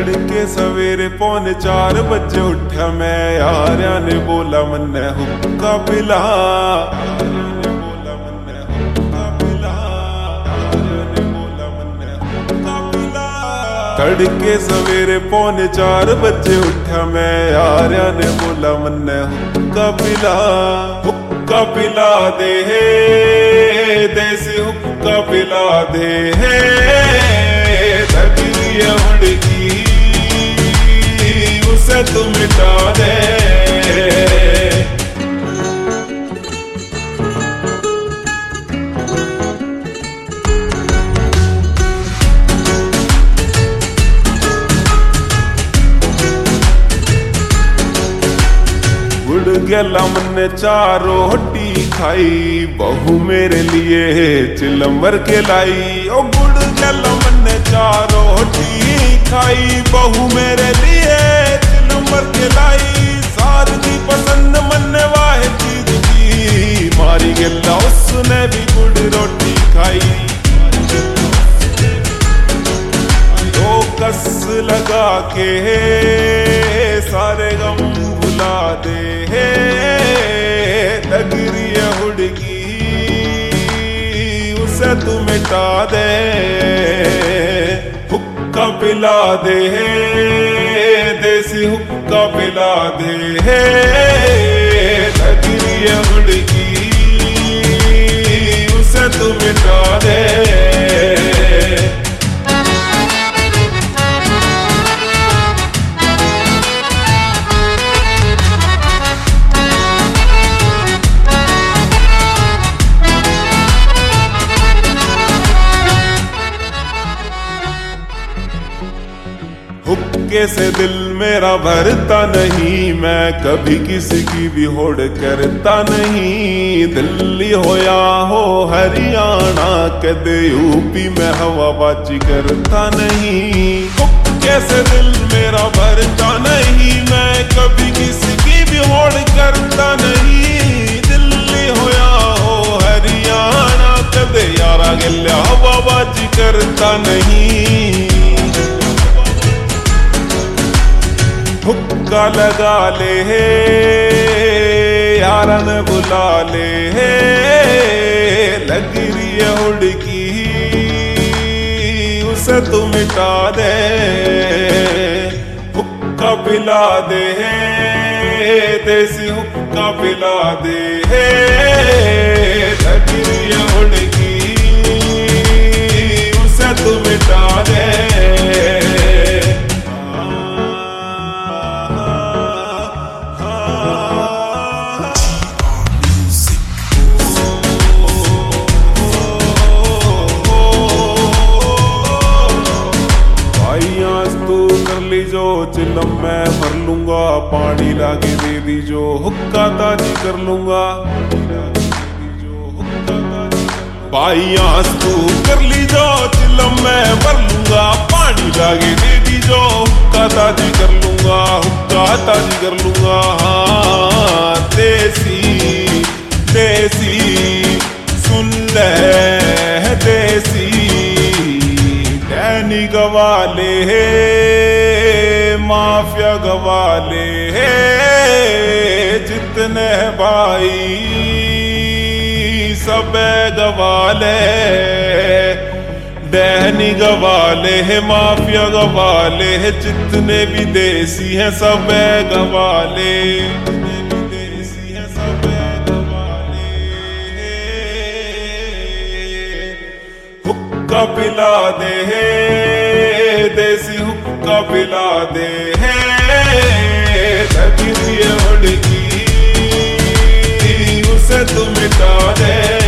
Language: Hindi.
तड़के सवेरे 3:45 उठा मैं, यारिया ने बोला मन्ने हुक्का पिला। तड़के सवेरे 3:45 उठा मैं, यारिया ने बोला मन्ने हुक्का पिला। हुक्का पिला दे देसी हुक्का पिला दे, तकरी हुड़की उसे तू मिटा दे। उड़ गया हमने 4 रोटी खाई, बहू मेरे लिए चिलम्बर के लाई। ओ गुड़ गया हमने 4 रोटी खाई, बहू मेरे लिए चिलम्बर के लाई। सार दी पसंद मन्ने वाहे चीज की, मारी गला उसने भी गुड़ रोटी खाई। तो कस लगा के सारे गम भुला दे, तगरी हुड़की उसे तू मिटा दे। हुक्का पिला दे देसी हुक्का पिला दे, तगरी हुड़की उसे तू मिटा दे। हुक्के से दिल मेरा भरता नहीं, मैं कभी किसी की भी होड़ करता नहीं। दिल्ली हो या हो हरियाणा, कदे यूपी में हवाबाजी करता नहीं। हुक्के से दिल मेरा भरता नहीं, मैं कभी किसी की भी होड़ करता नहीं। दिल्ली हो या हो हरियाणा, कदे यारा गिल्ला हवाबाजी करता नहीं। हुक्का लगा ले यारन बुला ले, लग रही है हुड़की उसे तू मिटा दे। हुक्का पिला दे देसी हुक्का पिला दे, लग रही है हुड़की उसे तू मिटा दे। जो चिलम मैं भर लूंगा, पानी लाके दे दी जो हुक्का ताजी कर लूंगा। भाई आस तू कर ली जो चिलम मैं भर लूंगा, पानी लाके दे दी जो हुक्का ताजी कर लूंगा। हुक्का ताजी कर लूंगा हाँ, देसी देसी सुन ले देसी। डैनी गवाले माफिया गवाले जितने भाई सब गवाले। डैनी गवाले माफिया गवाले, जितने भी देसी हैं सब गवाले। हुक्का पिला दे देसी हुक्का पिला दे, तकरी हुड़की उसे तू मिटा दे।